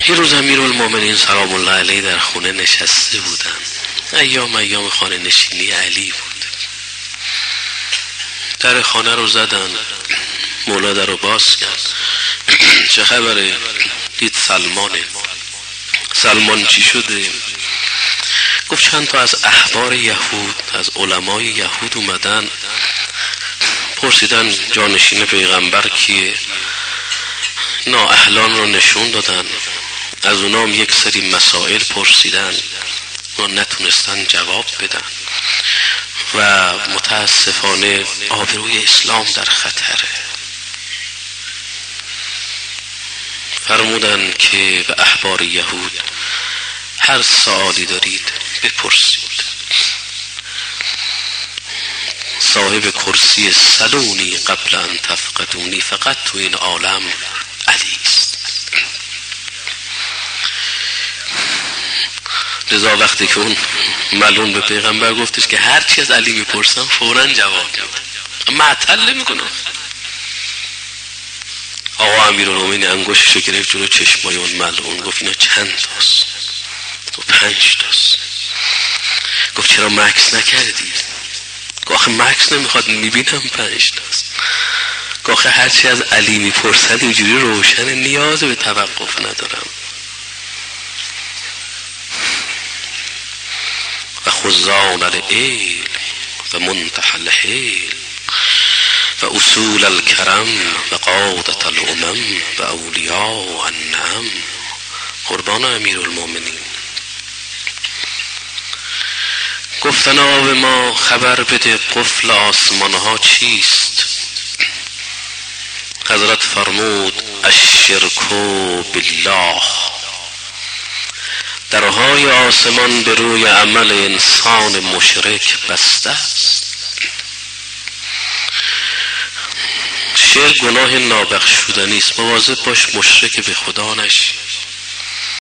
یه روز امیرالمومنین سلام الله علیه در خونه نشسته بودن. ایام خانه نشینی علی بود. در خانه رو زدن، مولا در رو باز کرد. چه خبره؟ دید سلمانه. سلمان چی شده؟ گفت چند تا از احبار یهود، از علمای یهود اومدن، پرسیدن جانشین پیغمبر کیه. نااهلان رو نشون دادن، از اونام یک سری مسائل پرسیدن، اونا نتونستن جواب بدن و متاسفانه آبروی اسلام در خطره. فرمودن که به احبار یهود هر سوالی دارید بپرسید. صاحب کرسی سلونی قبل ان تفقدونی، فقط تو این عالم علی است. لذا وقتی که اون ملعون به پیغمبر گفتش که هر چی از علی میپرسم فوراً جواب میده، معطل نمیکنه. آقا امیرالمومنین انگشتشو گرفت جلو چشمای اون ملعون، گفت اینا چند تاست؟ تو 5 تاست. گفت چرا مکس نکردی؟ گفت آخه مکس نمیخواد، میبینم 5 تاست. گفت آخه هرچی از علی میپرسن اینجوری روشن، نیاز به توقف ندارم. و خزان العلم و منتهى الحلم و اصول الکرم و قادة الامم و اولیاء النعم. قربان امیرالمومنین. گفتن آقا به ما خبر بده قفل آسمان ها چیست؟ حضرت فرمود الشرک بالله، درهای آسمان به روی عمل انسان مشرک بسته است. شرک گناه نابخشودنی است، مواظب باش مشرک به خدا نشی.